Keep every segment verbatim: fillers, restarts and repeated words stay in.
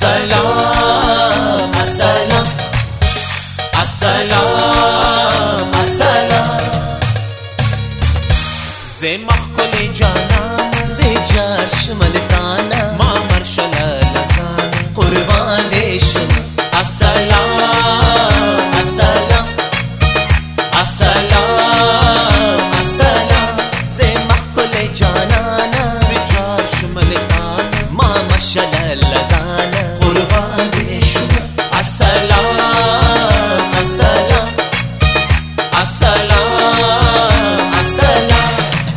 السلام السلام السلام السلام زي محكل جانان زي جاش ملتانا ما مرشل لسان قربان ديشم السلام السلام السلام السلام زي محكل جانانا زي جاش ملتانا ما مرشل لسان قربان ديشم السلام السلام السلام السلام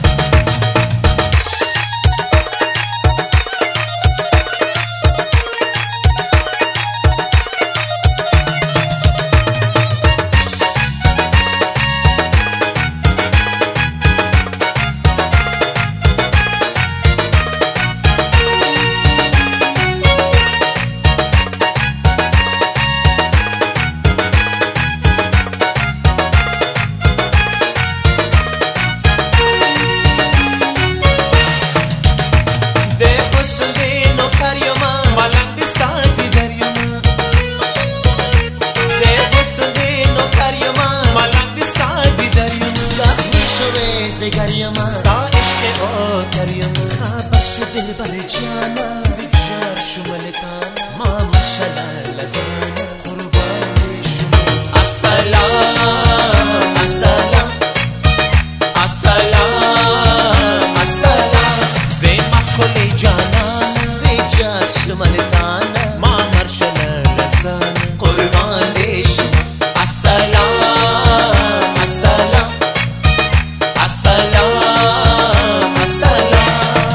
ستا عشق او کریم بخش دل بر جانا زیجار شملتانا ما مشل لزانا قربان شما السلام السلام السلام السلام زي محكل جانا زیجار شملتانا ما مرشل لزانا قربان شما السلام السلام السلام السلام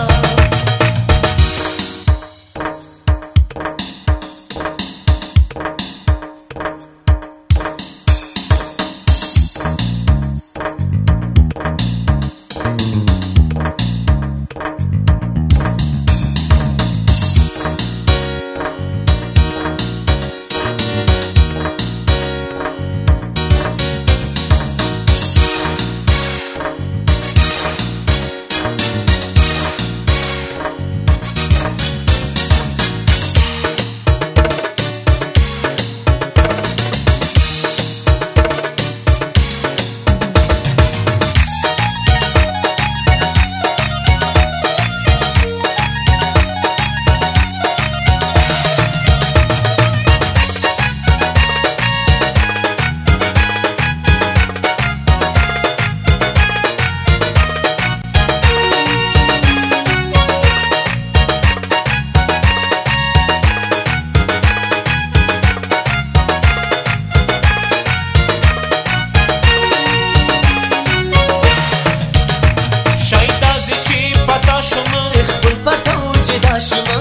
شما اخبر پتا و جدا شما